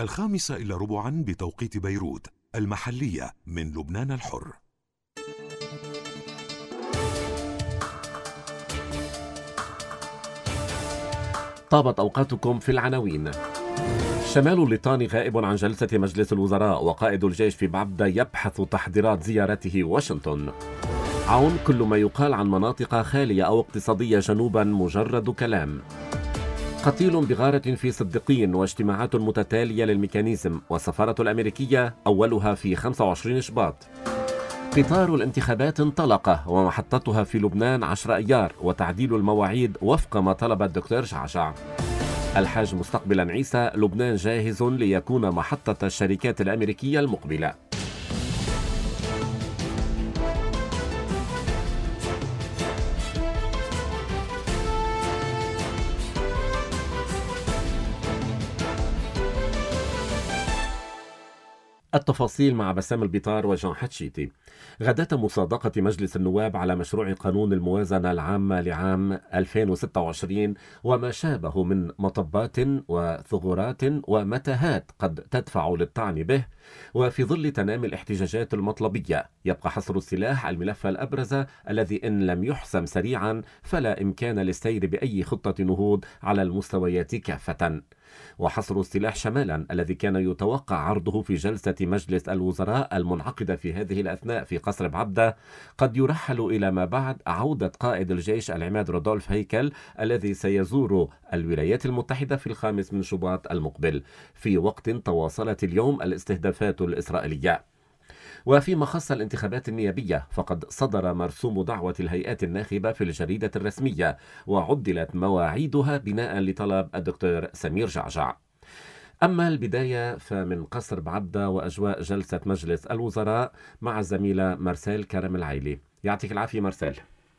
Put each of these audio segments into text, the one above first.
5:15 بتوقيت بيروت المحلية من لبنان الحر. طابت أوقاتكم في العناوين. شمال الليطاني غائب عن جلسة مجلس الوزراء، وقائد الجيش في بعبدة يبحث تحضيرات زيارته واشنطن. عون: كل ما يقال عن مناطق خالية أو اقتصادية جنوبا مجرد كلام. قتيل بغارة في صديقين، واجتماعات متتالية للميكانيزم، والسفارة الأمريكية أولها في 25 شباط. قطار الانتخابات انطلق، ومحطتها في لبنان 10 أيار، وتعديل المواعيد وفق ما طلب الدكتور شعشع. الحاج مستقبلا عيسى: لبنان جاهز ليكون محطة الشركات الأمريكية المقبلة. التفاصيل مع بسام البيطار وجان حتشيتي. غداة مصادقة مجلس النواب على مشروع قانون الموازنة العامة لعام 2026 وما شابه من مطبات وثغرات ومتاهات قد تدفع للطعن به، وفي ظل تنامي الاحتجاجات المطلبية يبقى حصر السلاح الملف الأبرز الذي إن لم يحسم سريعا فلا إمكان للسير بأي خطة نهوض على المستويات كافة. وحصر السلاح شمالا الذي كان يتوقع عرضه في جلسة مجلس الوزراء المنعقدة في هذه الأثناء في قصر بعبدة قد يرحل إلى ما بعد عودة قائد الجيش العماد رودولف هيكل الذي سيزور الولايات المتحدة في 5 شباط المقبل، في وقت تواصلت اليوم الاستهدافات الإسرائيلية. وفيما خص الانتخابات النيابية فقد صدر مرسوم دعوة الهيئات الناخبة في الجريدة الرسمية، وعدلت مواعيدها بناء لطلب الدكتور سمير جعجع. أما البداية فمن قصر بعبدة وأجواء جلسة مجلس الوزراء مع الزميلة مرسال كرم العيلي. يعطيك العافية مرسال.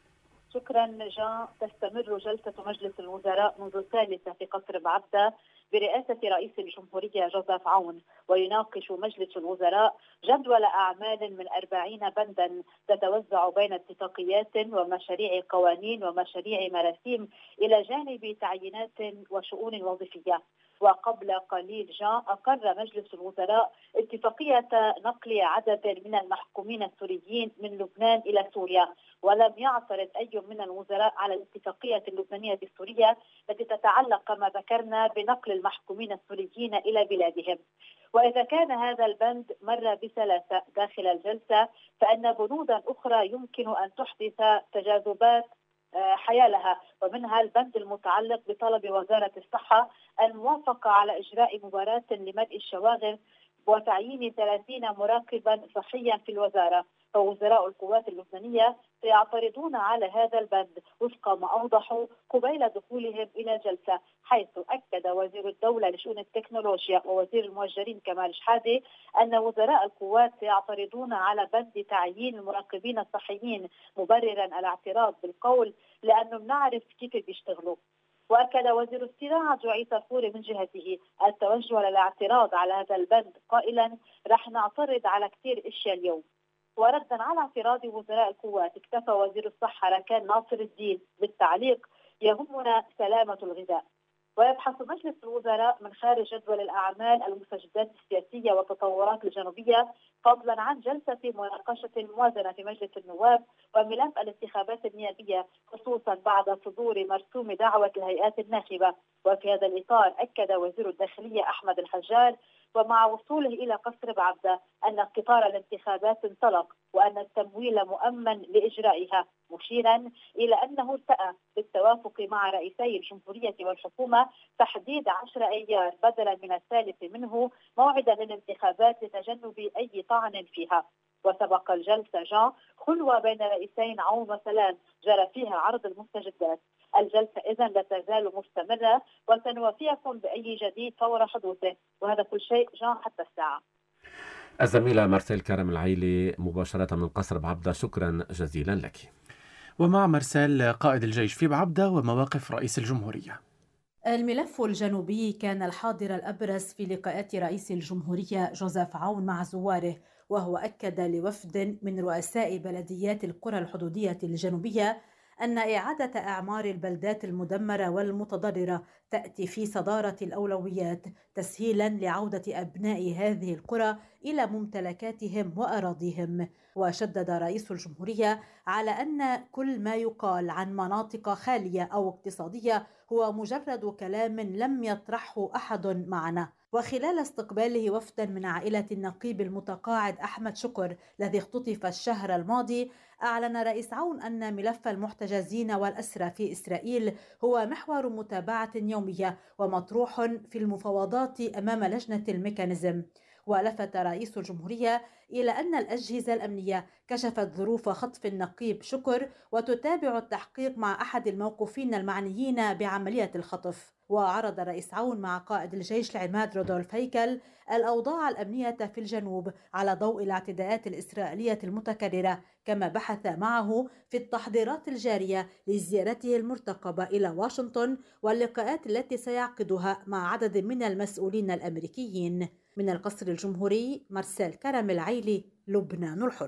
شكرا جان. تستمر جلسة مجلس الوزراء منذ الثالثة في قصر بعبدة برئاسة رئيس الجمهورية جوزيف عون، ويناقش مجلس الوزراء جدول أعمال من 40 بندا تتوزع بين اتفاقيات ومشاريع قوانين ومشاريع مراسيم إلى جانب تعيينات وشؤون وظيفية. وقبل قليل جان أقر مجلس الوزراء اتفاقية نقل عدد من المحكومين السوريين من لبنان إلى سوريا، ولم يعترض أي من الوزراء على الاتفاقية اللبنانية السورية التي تتعلق كما ذكرنا بنقل المحكومين السوريين إلى بلادهم. وإذا كان هذا البند مر بسلاسة داخل الجلسة، فإن بنودا أخرى يمكن أن تحدث تجاذبات حيالها، ومنها البند المتعلق بطلب وزارة الصحة الموافقة على إجراء مباراة لملء الشواغر وتعيين 30 مراقبا صحيا في الوزارة. فوزراء القوات اللبنانية سيعترضون على هذا البند وفق ما أوضحوا قبيل دخولهم إلى الجلسة، حيث أكد وزير الدولة لشؤون التكنولوجيا ووزير المهجرين كمال شحادة أن وزراء القوات سيعترضون على بند تعيين المراقبين الصحيين، مبررا الاعتراض بالقول لأنهم نعرف كيف بيشتغلوا. وأكد وزير الصناعة عيسى فوري من جهته التوجه للاعتراض على هذا البند قائلا رح نعترض على كثير اشياء اليوم. وردا على اعتراض وزراء القوات اكتفى وزير الصحة ركان ناصر الدين بالتعليق يهمنا سلامة الغذاء. ويبحث مجلس الوزراء من خارج جدول الأعمال المستجدات السياسية والتطورات الجنوبية، فضلا عن جلسة مناقشة الموازنة في مجلس النواب وملف الانتخابات النيابية، خصوصا بعد صدور مرسوم دعوة الهيئات الناخبة. وفي هذا الإطار أكد وزير الداخلية أحمد الحجار ومع وصوله إلى قصر بعبدة أن قطار الانتخابات انطلق وأن التمويل مؤمن لإجرائها، مشيرا إلى أنه ارتأى بالتوافق مع رئيسي الجمهورية والحكومة تحديد 10 أيار بدلا من الثالث منه موعدا للانتخابات لتجنب أي طعن فيها. وسبق الجلسة جان خلوة بين رئيسين عون وسلام جرى فيها عرض المستجدات. الجلسة إذن لا تزال مستمرة وسنوافيكم بأي جديد فور حدوثه، وهذا كل شيء جان حتى الساعة. الزميلة مرسال كرم العيلي مباشرة من قصر بعبدة، شكرا جزيلا لك. ومع مرسال قائد الجيش في بعبدة ومواقف رئيس الجمهورية. الملف الجنوبي كان الحاضر الأبرز في لقاءات رئيس الجمهورية جوزيف عون مع زواره، وهو أكد لوفد من رؤساء بلديات القرى الحدودية الجنوبية أن إعادة أعمار البلدات المدمرة والمتضررة تأتي في صدارة الأولويات تسهيلا لعودة أبناء هذه القرى إلى ممتلكاتهم وأراضيهم. وشدد رئيس الجمهورية على أن كل ما يقال عن مناطق خالية أو اقتصادية هو مجرد كلام لم يطرحه أحد معنا. وخلال استقباله وفدا من عائلة النقيب المتقاعد أحمد شكر الذي اختطف الشهر الماضي، أعلن رئيس عون أن ملف المحتجزين والأسرى في إسرائيل هو محور متابعة يومية ومطروح في المفاوضات أمام لجنة الميكانيزم. ولفت رئيس الجمهورية إلى أن الأجهزة الأمنية كشفت ظروف خطف النقيب شكر وتتابع التحقيق مع أحد الموقوفين المعنيين بعملية الخطف. وعرض رئيس عون مع قائد الجيش العماد رودولف هيكل الأوضاع الأمنية في الجنوب على ضوء الاعتداءات الإسرائيلية المتكررة، كما بحث معه في التحضيرات الجارية لزيارته المرتقبة إلى واشنطن واللقاءات التي سيعقدها مع عدد من المسؤولين الأمريكيين. من القصر الجمهوري، مارسيل كرم العيلي، لبنان الحر.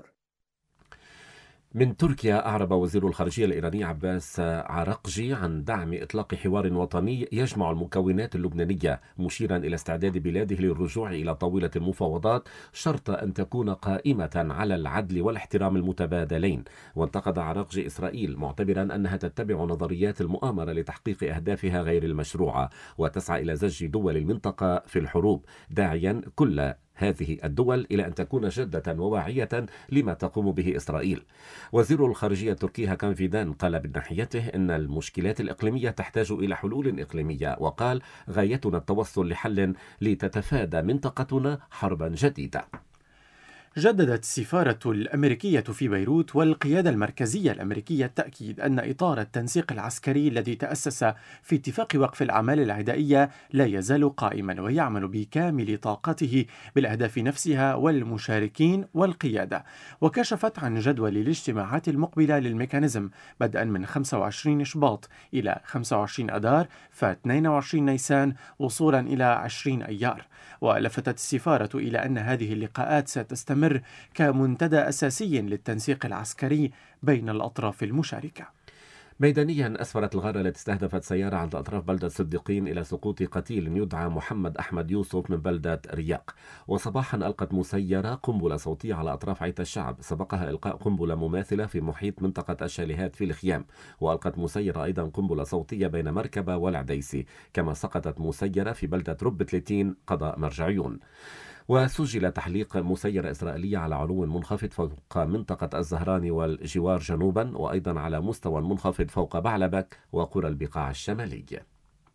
من تركيا أعرب وزير الخارجية الإيراني عباس عراقجي عن دعم إطلاق حوار وطني يجمع المكونات اللبنانية، مشيرا إلى استعداد بلاده للرجوع إلى طاولة المفاوضات شرط أن تكون قائمة على العدل والاحترام المتبادلين. وانتقد عراقجي إسرائيل معتبرا أنها تتبع نظريات المؤامرة لتحقيق أهدافها غير المشروعة وتسعى إلى زج دول المنطقة في الحروب، داعيا كل هذه الدول إلى أن تكون جادة وواعية لما تقوم به إسرائيل. وزير الخارجية التركي هاكان فيدان قال من ناحيته إن المشكلات الإقليمية تحتاج إلى حلول إقليمية، وقال غايتنا التوصل لحل لتتفادى منطقتنا حربا جديدة. جددت السفارة الأمريكية في بيروت والقيادة المركزية الأمريكية التأكيد أن إطار التنسيق العسكري الذي تأسس في اتفاق وقف الأعمال العدائية لا يزال قائما ويعمل بكامل طاقته بالأهداف نفسها والمشاركين والقيادة. وكشفت عن جدول الاجتماعات المقبلة للميكانيزم بدءا من 25 شباط إلى 25 أذار ف22 نيسان وصولا إلى 20 أيار. ولفتت السفارة إلى أن هذه اللقاءات ستستمر كمنتدى أساسي للتنسيق العسكري بين الأطراف المشاركة. ميدانيا أسفرت الغارة التي استهدفت سيارة عند أطراف بلدة صديقين إلى سقوط قتيل يدعى محمد أحمد يوسف من بلدة رياق. وصباحا ألقت مسيرة قنبلة صوتية على أطراف عيت الشعب، سبقها إلقاء قنبلة مماثلة في محيط منطقة الشاليهات في الخيام. وألقت مسيرة أيضا قنبلة صوتية بين مركبة والعديسي، كما سقطت مسيرة في بلدة رب 30 قضاء مرجعيون. وسجل تحليق مسيرة إسرائيلية على علو منخفض فوق منطقة الزهراني والجوار جنوبا، وأيضا على مستوى منخفض فوق بعلبك وقرى البقاع الشمالية.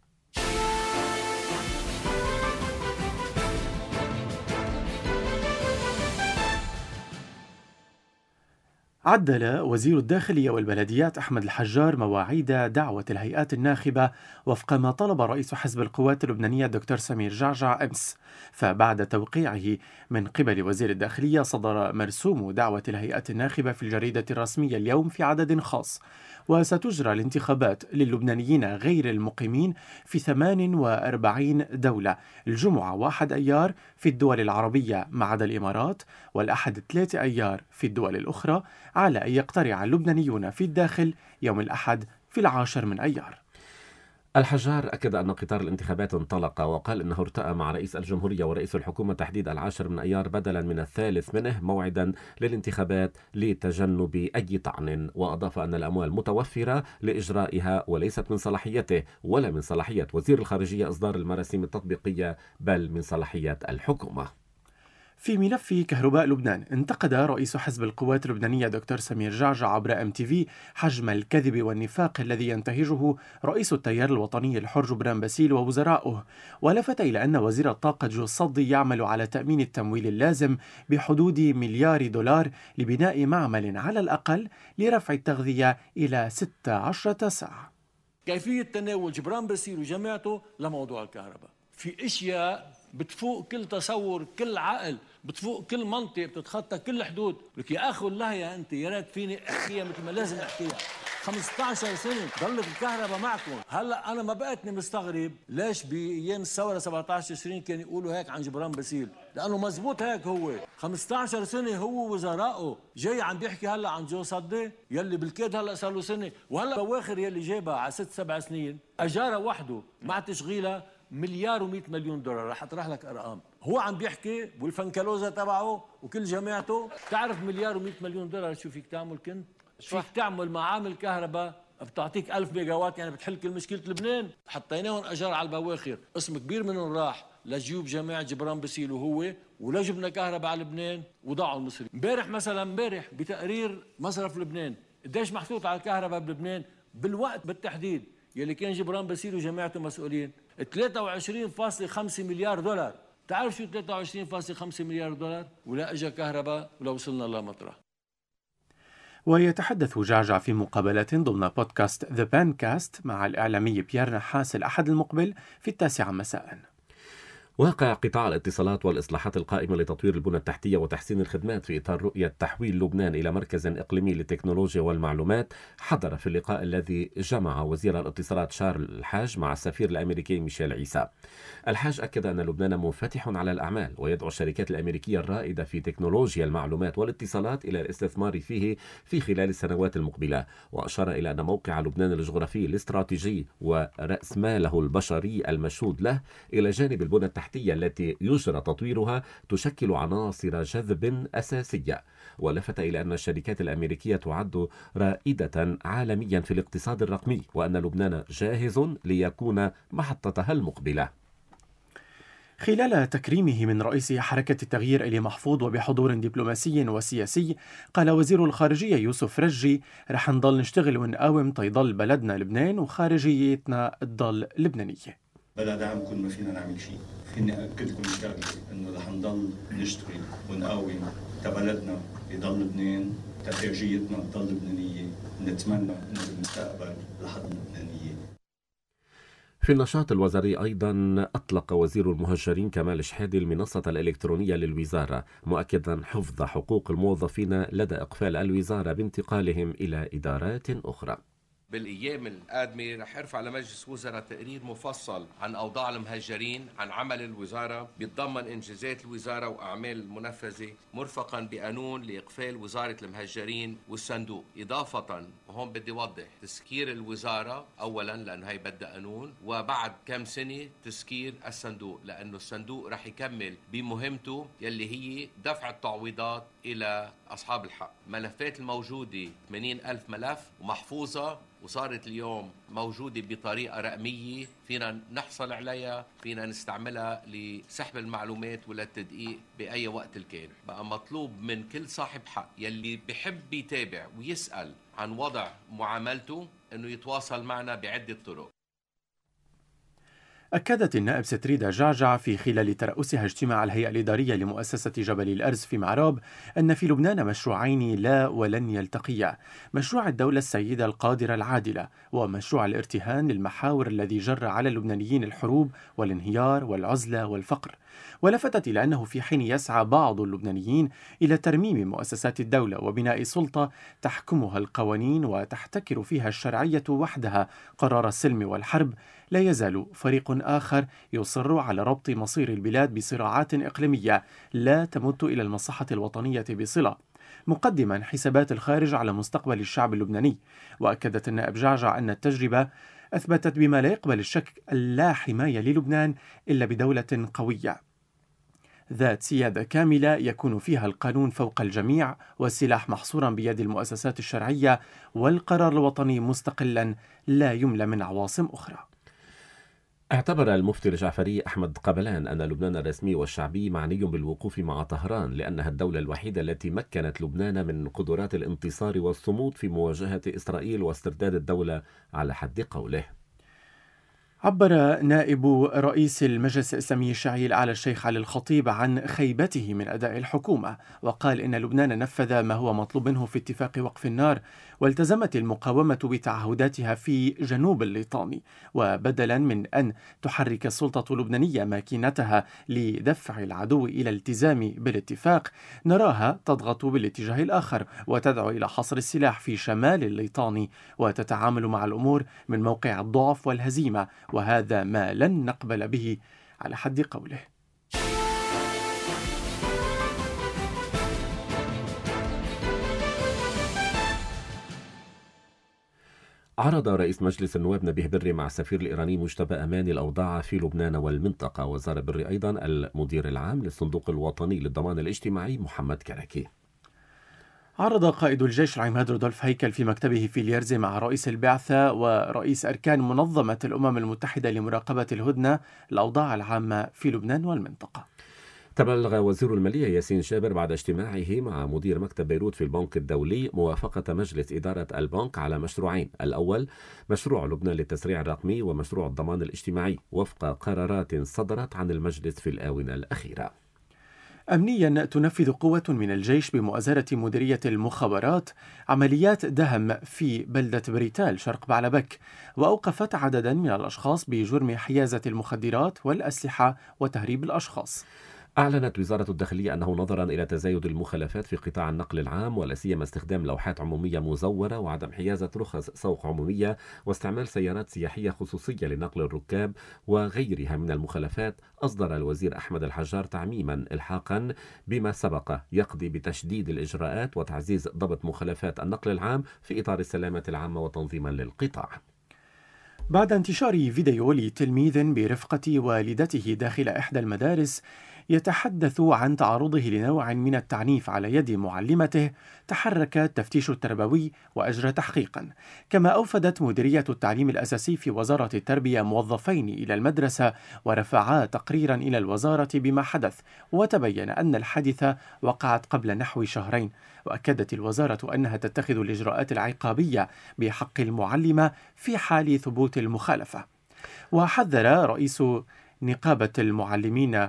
عدل وزير الداخلية والبلديات أحمد الحجار مواعيد دعوة الهيئات الناخبة وفق ما طلب رئيس حزب القوات اللبنانية الدكتور سمير جعجع أمس. فبعد توقيعه من قبل وزير الداخلية صدر مرسوم دعوة الهيئات الناخبة في الجريدة الرسمية اليوم في عدد خاص. وستجرى الانتخابات للبنانيين غير المقيمين في 48 دولة، الجمعة 1 أيار في الدول العربية ما عدا الإمارات، والأحد 3 أيار في الدول الأخرى، على أن يقترع اللبنانيون في الداخل يوم الأحد في 10 من أيار. الحجار أكد أن قطار الانتخابات انطلق، وقال إنه ارتأى مع رئيس الجمهورية ورئيس الحكومة تحديد 10 من أيار بدلا من 3 منه موعدا للانتخابات لتجنب أي طعن. وأضاف أن الأموال متوفرة لإجرائها وليست من صلاحيته ولا من صلاحية وزير الخارجية إصدار المراسيم التطبيقية، بل من صلاحية الحكومة. في ملف كهرباء لبنان، انتقد رئيس حزب القوات اللبنانية دكتور سمير جعجع عبر MTV حجم الكذب والنفاق الذي ينتهجه رئيس التيار الوطني الحر جبران باسيل ووزراؤه، ولفت إلى أن وزير الطاقة جو الصدي يعمل على تأمين التمويل اللازم بحدود $1,000,000,000 لبناء معمل على الأقل لرفع التغذية إلى 16 ساعة. كيفية تناول جبران باسيل وجماعته لموضوع الكهرباء في اشياء بتفوق كل تصور، كل عقل، بتفوق كل منطق، بتتخطى كل حدود. لك يا اخو الله يا انت، يا ريت فيني احكيها مثل ما لازم احكيها. 15 سنة ضلت الكهرباء معكم. هلا أنا ما بقتني مستغرب ليش بأيام الثورة 17 تشرين كانوا يقولوا هيك عن جبران باسيل، لأنه مزبوط هيك. هو 15 سنة هو وزرائه جاي عم بيحكي هلا عن جو صدي يلي بالكاد هلا صار له سنة، وهلا بواخر يلي جابها على 6-7 سنين أجارة وحده مع تشغيلها مليار و100 مليون دولار. رح أطرح لك أرقام. هو عم بيحكي والفنكلوزة تبعه وكل جماعته. تعرف مليار و100 مليون دولار شو فيك تعمل؟ كنت فيك تعمل معامل كهرباء بتعطيك 1000 ميجا وات، يعني بتحل كل مشكلة لبنان. حطيناهم أجار على البواخر، قسم كبير منهم راح لجيوب جماعة جبران باسيل وهو، ولا جبنا كهرباء على لبنان وضاعوا المصري. امبارح بتقرير مصرف لبنان قديش محطوط على الكهرباء بلبنان بالوقت بالتحديد يلي كان جبران باسيل وجماعته مسؤولين 23.5 مليار دولار. تعرف شو 23.5 مليار دولار؟ ولا اجى كهرباء ولا وصلنا لمطرح. ويتحدث جعجع في مقابلة ضمن بودكاست The Pancast مع الإعلامي بيير نحاس الأحد المقبل في 9 مساء. واقع قطاع الاتصالات والإصلاحات القائمة لتطوير البنى التحتية وتحسين الخدمات في إطار رؤية تحويل لبنان إلى مركز إقليمي للتكنولوجيا والمعلومات حضر في اللقاء الذي جمع وزير الاتصالات شارل الحاج مع السفير الأمريكي ميشيل عيسى. الحاج أكد أن لبنان منفتح على الأعمال ويدعو الشركات الأمريكية الرائدة في تكنولوجيا المعلومات والاتصالات إلى الاستثمار فيه في خلال السنوات المقبلة، وأشار إلى أن موقع لبنان الجغرافي الاستراتيجي ورأس ماله البشري المشهود له إلى جانب البنى التحتية التي يجرى تطويرها تشكل عناصر جذب أساسية. ولفت إلى أن الشركات الأمريكية تعد رائدة عالميا في الاقتصاد الرقمي وأن لبنان جاهز ليكون محطتها المقبلة. خلال تكريمه من رئيس حركة التغيير إلي محفوظ وبحضور دبلوماسي وسياسي، قال وزير الخارجية يوسف رجي: رح نضل نشتغل ونقاوم تيضل بلدنا لبنان وخارجيتنا تضل لبنانية. بلا دعمكم ما فينا نعمل شيء. فيني أكدكم شغلة إنه رح نضل نشتغل ونقاوم تبلدنا يضل لبنان، خارجيتنا تضل لبنانية، نتمنى إنه بالمستقبل رح تضل لبنانية. في النشاط الوزاري أيضا أطلق وزير المهجرين كمال شحادي المنصة الإلكترونية للوزارة، مؤكدا حفظ حقوق الموظفين لدى إقفال الوزارة بانتقالهم إلى إدارات أخرى. بالأيام القادمة رح يرفع لمجلس وزراء تقرير مفصل عن أوضاع المهجرين، عن عمل الوزارة، بيتضمن إنجازات الوزارة وأعمال المنفذة، مرفقا بقانون لإقفال وزارة المهجرين والصندوق. إضافة وهون بدي أوضح تسكير الوزارة أولا لأنه هي بدها قانون، وبعد كم سنة تسكير الصندوق لأنه الصندوق رح يكمل بمهمته يلي هي دفع التعويضات إلى أصحاب الحق. ملفات الموجودة 80,000 ملف ومحفوظة وصارت اليوم موجودة بطريقة رقمية فينا نحصل عليها، فينا نستعملها لسحب المعلومات ولا التدقيق بأي وقت الكان. بقى مطلوب من كل صاحب حق يلي بحب يتابع ويسأل عن وضع معاملته أنه يتواصل معنا بعدة طرق. أكدت النائب ستريدا جعجع في خلال ترأسها اجتماع الهيئة الإدارية لمؤسسة جبل الأرز في معراب أن في لبنان مشروعين لا ولن يلتقيا: مشروع الدولة السيدة القادرة العادلة، ومشروع الارتهان للمحاور الذي جر على اللبنانيين الحروب والانهيار والعزلة والفقر. ولفتت إلى أنه في حين يسعى بعض اللبنانيين إلى ترميم مؤسسات الدولة وبناء سلطة تحكمها القوانين وتحتكر فيها الشرعية وحدها قرار السلم والحرب، لا يزال فريق آخر يصر على ربط مصير البلاد بصراعات إقليمية لا تمت إلى المصلحة الوطنية بصلة، مقدما حسابات الخارج على مستقبل الشعب اللبناني. وأكدت النائب جعجع أن التجربة أثبتت بما لا يقبل الشك لا حماية للبنان إلا بدولة قوية ذات سيادة كاملة يكون فيها القانون فوق الجميع والسلاح محصورا بيد المؤسسات الشرعية والقرار الوطني مستقلا لا يملى من عواصم أخرى. اعتبر المفتي الجعفري أحمد قبلان أن لبنان الرسمي والشعبي معني بالوقوف مع طهران لأنها الدولة الوحيدة التي مكنت لبنان من قدرات الانتصار والصمود في مواجهة إسرائيل واسترداد الدولة على حد قوله. عبر نائب رئيس المجلس الإسلامي الشيعي الأعلى الشيخ علي الخطيب عن خيبته من أداء الحكومة، وقال إن لبنان نفذ ما هو مطلوب منه في اتفاق وقف النار، والتزمت المقاومة بتعهداتها في جنوب الليطاني، وبدلا من أن تحرك السلطة اللبنانية ماكينتها لدفع العدو إلى الالتزام بالاتفاق، نراها تضغط بالاتجاه الآخر وتدعو إلى حصر السلاح في شمال الليطاني، وتتعامل مع الأمور من موقع الضعف والهزيمة، وهذا ما لن نقبل به على حد قوله. عرض رئيس مجلس النواب نبيه بري مع السفير الإيراني مجتبى أماني الأوضاع في لبنان والمنطقة، وزار بري أيضا المدير العام للصندوق الوطني للضمان الاجتماعي محمد كراكي. عرض قائد الجيش العماد رودولف هيكل في مكتبه في اليرزي مع رئيس البعثة ورئيس أركان منظمة الأمم المتحدة لمراقبة الهدنة الأوضاع العامة في لبنان والمنطقة. تبلغ وزير المالية ياسين جابر بعد اجتماعه مع مدير مكتب بيروت في البنك الدولي موافقة مجلس إدارة البنك على مشروعين: الأول مشروع لبنان للتسريع الرقمي، ومشروع الضمان الاجتماعي، وفق قرارات صدرت عن المجلس في الآونة الأخيرة. أمنيا تنفذ قوة من الجيش بمؤازرة مديرية المخابرات عمليات دهم في بلدة بريتال شرق بعلبك، وأوقفت عددا من الأشخاص بجرم حيازة المخدرات والأسلحة وتهريب الأشخاص. أعلنت وزارة الداخلية أنه نظرا إلى تزايد المخالفات في قطاع النقل العام، ولا سيما استخدام لوحات عمومية مزورة وعدم حيازة رخص سوق عمومية واستعمال سيارات سياحية خصوصية لنقل الركاب وغيرها من المخالفات، أصدر الوزير أحمد الحجار تعميما إلحاقا بما سبق يقضي بتشديد الإجراءات وتعزيز ضبط مخالفات النقل العام في إطار السلامة العامة وتنظيما للقطاع. بعد انتشار فيديو لتلميذ برفقة والدته داخل إحدى المدارس يتحدث عن تعرضه لنوع من التعنيف على يد معلمته، تحرك التفتيش التربوي وأجرى تحقيقا. كما أوفدت مديرية التعليم الأساسي في وزارة التربية موظفين إلى المدرسة ورفعا تقريرا إلى الوزارة بما حدث، وتبين أن الحادثة وقعت قبل نحو شهرين. وأكدت الوزارة أنها تتخذ الإجراءات العقابية بحق المعلمة في حال ثبوت المخالفة. وحذر رئيس نقابة المعلمين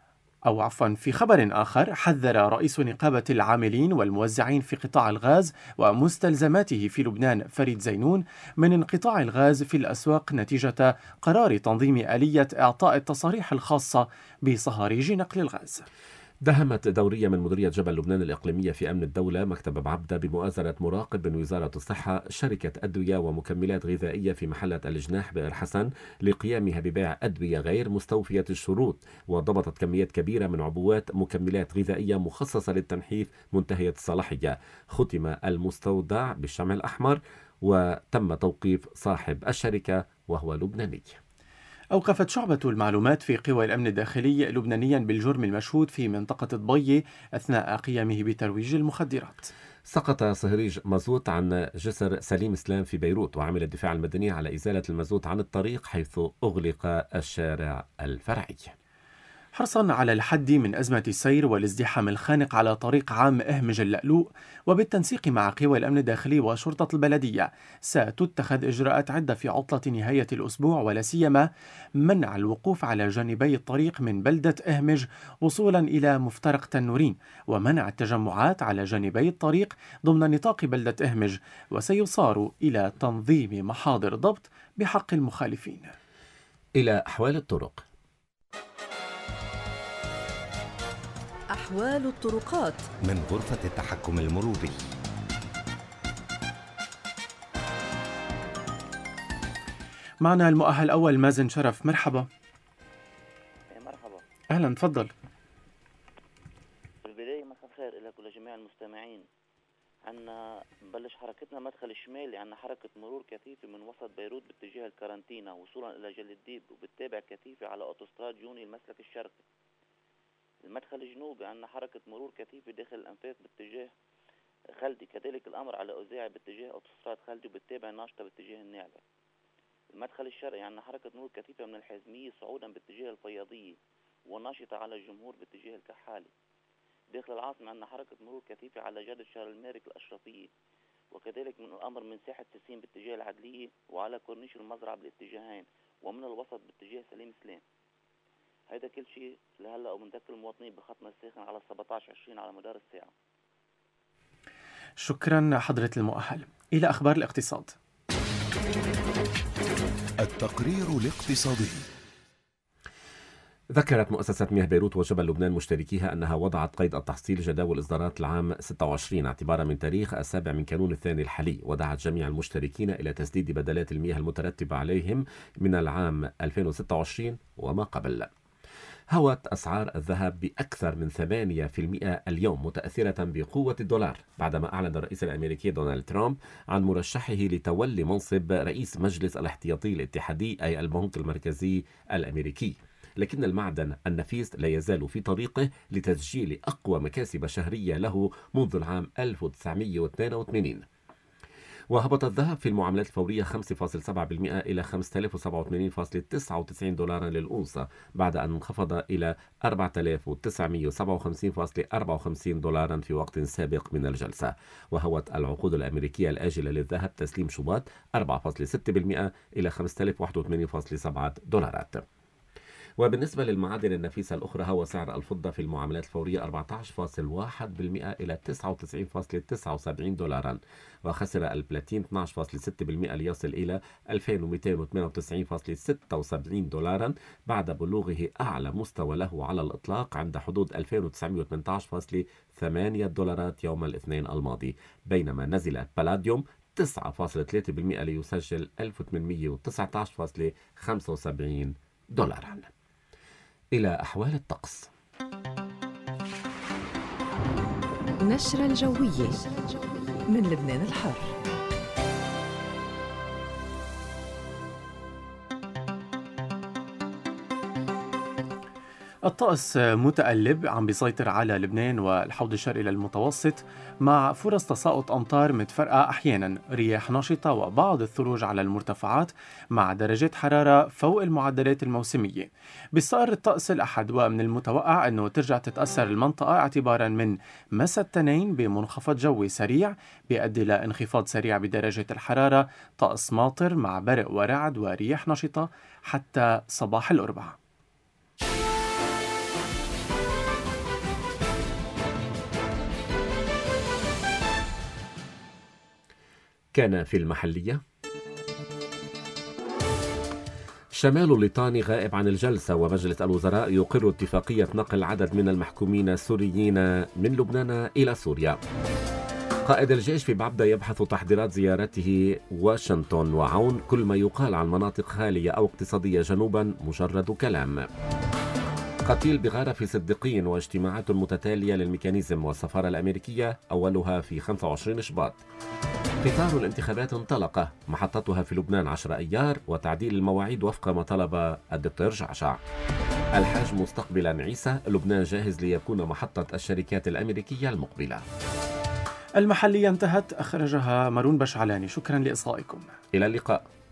في خبر آخر، حذر رئيس نقابة العاملين والموزعين في قطاع الغاز ومستلزماته في لبنان فريد زينون من انقطاع الغاز في الأسواق نتيجة قرار تنظيم آلية إعطاء التصاريح الخاصة بصهاريج نقل الغاز. دهمت دورية من مديرية جبل لبنان الإقليمية في أمن الدولة مكتب بعبدة بمؤازرة مراقب من وزارة الصحة شركة أدوية ومكملات غذائية في محلة الجناح بئر حسن لقيامها ببيع أدوية غير مستوفية الشروط، وضبطت كميات كبيرة من عبوات مكملات غذائية مخصصة للتنحيف منتهية الصلاحية. ختم المستودع بالشمع الأحمر وتم توقيف صاحب الشركة وهو لبناني. أوقفت شعبة المعلومات في قوى الأمن الداخلي لبنانيا بالجرم المشهود في منطقة الضي أثناء قيامه بترويج المخدرات. سقط صهريج مازوت عن جسر سليم اسلام في بيروت، وعمل الدفاع المدني على إزالة المازوت عن الطريق حيث أغلق الشارع الفرعي. حرصا على الحد من أزمة السير والازدحام الخانق على طريق عام إهمج اللألوء، وبالتنسيق مع قوى الأمن الداخلي وشرطة البلدية، ستتخذ إجراءات عدة في عطلة نهاية الأسبوع، ولا سيما منع الوقوف على جانبي الطريق من بلدة إهمج وصولا إلى مفترق تنورين، ومنع التجمعات على جانبي الطريق ضمن نطاق بلدة إهمج، وسيصار إلى تنظيم محاضر ضبط بحق المخالفين. إلى أحوال الطرق. أحوال الطرقات من غرفة التحكم المروري. معنا المؤهل الأول مازن شرف، مرحبا. مرحبا. أهلا، تفضل. في البداية مساء الخير لك ولجميع المستمعين. عنا نبلش حركتنا مدخل الشمالي، عنا حركة مرور كثيفة من وسط بيروت باتجاه الكارنتينا وصولا إلى جل الديب، وبتتابع كثيفة على أوتوستراد جوني المسلك الشرقي. المدخل الجنوبي عندنا حركة مرور كثيفة داخل الأنفاق باتجاه خلدي، كذلك الأمر على أوزاعي باتجاه أوتوستراد خلدي وبتتابع ناشطة باتجاه النعبة. المدخل الشرقي عندنا حركة مرور كثيفة من الحزمية صعودا باتجاه الفياضية وناشطة على الجمهور باتجاه الكحالي. داخل العاصمة عندنا حركة مرور كثيفة على جادة شارل المارك الأشرفية وكذلك من الأمر من ساحة تسيم باتجاه العدلية وعلى كورنيش المزرعة بالاتجاهين، ومن الوسط باتجاه سليم سلام. هذا كل شيء لهلا، وبنذكر المواطنين بخطنا الساخن على 17-20 على مدار الساعة. شكرا حضرة المؤهل. إلى أخبار الاقتصاد. التقرير الاقتصادي. ذكرت مؤسسة مياه بيروت وجبل لبنان مشتركيها أنها وضعت قيد التحصيل جداول إصدارات العام 26 اعتبارا من تاريخ 7 من كانون الثاني الحالي، ودعت جميع المشتركين إلى تسديد بدلات المياه المترتبة عليهم من العام 2026 وما قبل. هوت أسعار الذهب بأكثر من 8% اليوم، متأثرة بقوة الدولار بعدما أعلن الرئيس الأمريكي دونالد ترامب عن مرشحه لتولي منصب رئيس مجلس الاحتياطي الاتحادي أي البنك المركزي الأمريكي. لكن المعدن النفيس لا يزال في طريقه لتسجيل أقوى مكاسب شهرية له منذ العام 1982. وهبط الذهب في المعاملات الفورية 5.7% إلى 5087.99 دولارا للأونصة بعد أن انخفض إلى 4957.54 دولارا في وقت سابق من الجلسة. وهوت العقود الأمريكية الآجلة للذهب تسليم شباط 4.6% إلى 5081.7 دولارات. وبالنسبة للمعادن النفيسة الأخرى، هو سعر الفضة في المعاملات الفورية 14.1% إلى 99.79 دولارا، وخسر البلاتين 12.6% ليصل إلى 2298.76 دولارا بعد بلوغه أعلى مستوى له على الإطلاق عند حدود 2918.8 دولارات يوم الاثنين الماضي، بينما نزل البلاديوم 9.3% ليسجل 1819.75 دولارا. إلى أحوال الطقس. نشرة الجوية من لبنان الحر. الطقس متقلب عم بيسيطر على لبنان والحوض الشرقي للمتوسط، مع فرص تساقط أمطار متفرقة أحيانا، رياح نشطة وبعض الثلوج على المرتفعات مع درجات حرارة فوق المعدلات الموسمية. بيستقر الطقس الأحد، ومن المتوقع أنه ترجع تتأثر المنطقة اعتبارا من مساء الاثنين بمنخفض جوي سريع بيؤدي لانخفاض سريع بدرجة الحرارة، طقس ماطر مع برق ورعد ورياح نشطة حتى صباح الأربعاء. كان في المحلية. شمال الليطاني غائب عن الجلسة، ومجلس الوزراء يقر اتفاقية نقل عدد من المحكومين السوريين من لبنان إلى سوريا. قائد الجيش في بعبدة يبحث تحضيرات زيارته واشنطن، وعون كل ما يقال عن مناطق خالية أو اقتصادية جنوبا مجرد كلام. قتيل بغارة في صديقين، واجتماعات متتالية للميكانيزم والسفارة الأمريكية أولها في 25 شباط. قطار الانتخابات انطلق، محطتها في لبنان 10 أيار، وتعديل المواعيد وفق ما طلب الدكتور جعجع. الحاج مستقبلا عيسى، لبنان جاهز ليكون محطة الشركات الأمريكية المقبلة. المحلية انتهت، أخرجها مارون بشعلاني. شكرا لإصغائكم. إلى اللقاء.